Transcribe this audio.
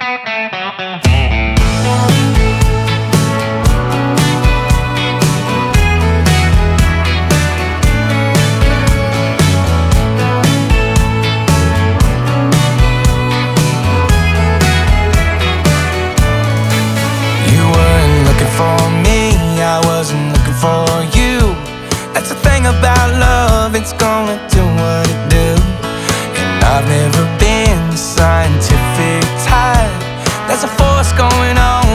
You weren't looking for me, I wasn't looking for you. That's the thing about love, it's gonna do what it do. And I've never been the scientific type. There's a force going on